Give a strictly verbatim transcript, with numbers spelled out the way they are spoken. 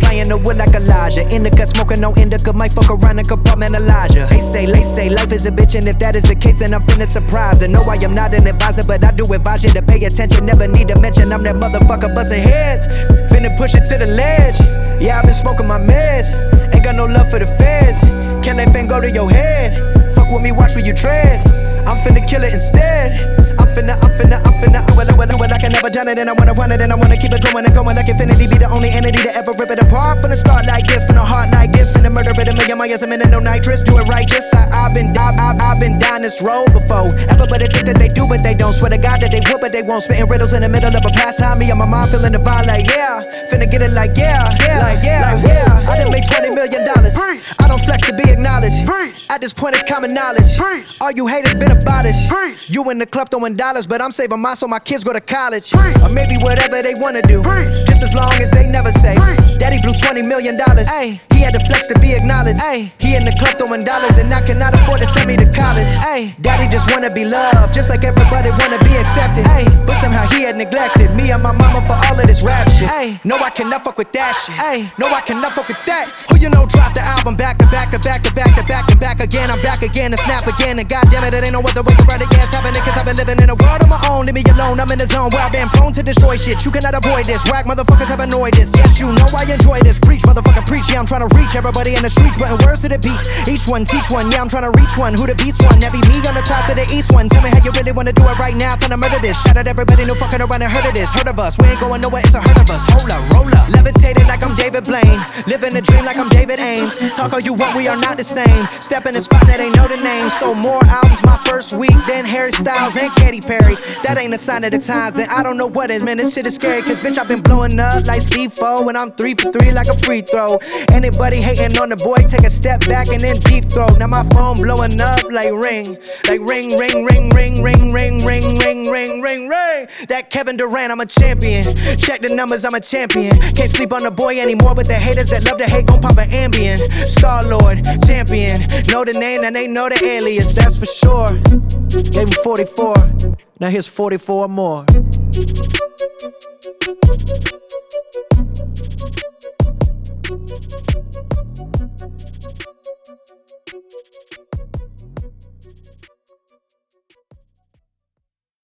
flying the wood like Elijah. In the cut smoking no indica, might fuck around and compartmentalize ya. They say, they say life is a bitch, and if that is the case, then I'm finna surprise her. No, I am not an advisor, but I do advise you to pay attention. Never need to mention I'm that motherfucker busting heads. Finna push it to the ledge. Yeah, I've been smoking my meds. Ain't got no love for the feds. Can they fin go to your head? Fuck with me, watch where you tread. I'm finna kill it instead. I'm finna, I'm finna, I'm finna. I will, I will, I will, I can never done it, and I wanna run it, and I wanna keep it going and going like infinity. Be the only entity to ever rip it apart. Finna start like this, finna heart like this, finna murder it a million miles a minute, no nitrous. Do it righteous. I, I've been, I've, I've, I've been down this road before. Everybody think that they do, but they don't. Swear to God that they would, but they won't. Spitting riddles in the middle of a pastime. Me and my mom feeling the vibe like yeah. Finna get it like yeah, yeah, like yeah, like, yeah. I done made twenty million dollars. I don't flex to be acknowledged. At this point, it's common knowledge. All you haters been abolished. You in the club throwing dollars, but I'm saving mine so my kids go to college. Or maybe whatever they wanna do, just as long as they never say Daddy blew twenty million dollars. Ay, he had to flex to be acknowledged. Ay, he in the club throwing dollars, and I cannot afford to send me to college. Ay, Daddy just wanna be loved, just like everybody wanna be accepted. Ay, but somehow he had neglected me and my mama for all of this rap shit. Ay, no, I cannot fuck with that shit. Ay, no, I cannot fuck with that. Who you know dropped the album back to back to back to back to back and back again. I'm back again and snap again, and goddamn it, it ain't no other way to run it. Yeah, it's happening cause I've been living in a world of my own. Leave me alone, I'm in the zone where I've been prone to destroy shit. You cannot avoid this, whack motherfuckers have annoyed this. Yes, you know I enjoy this. Preach, motherfucker, preach. Yeah, I'm trying to reach everybody in the streets, putting words to the beats. Each one teach one, yeah, I'm trying to reach one. Who the beast one? That be me on the top to the east one. Tell me how you really wanna do it right now. Time to murder this. Shout out everybody, no fucking around and heard of this. Heard of us, we ain't going nowhere, it's a herd of us. Hold up, roll up. Levitated like I'm David Blaine. Living a dream like I'm David Ames. Talk all you want, we are not the same. Step in the spot that ain't know the name. So more albums my first week than Harry Styles and Katy Perry. That ain't a sign of the times, then I don't know what is. Man, this shit is scary, cause bitch, I've been blowing up like C four, and I'm three for three like a free throw. Anybody hating on the boy, take a step back and then deep throw. Now my phone blowing up like ring. Like ring, ring, ring, ring, ring, ring, ring, ring, ring, ring, ring. That Kevin Durant, I'm a champion. Check the numbers, I'm a champion. Can't sleep on the boy anymore, but the haters that love to hate gon' pop an Ambien. Star-Lord, champion. Know the name and they know the alias, that's for sure. Gave him forty-four, now here's forty-four more.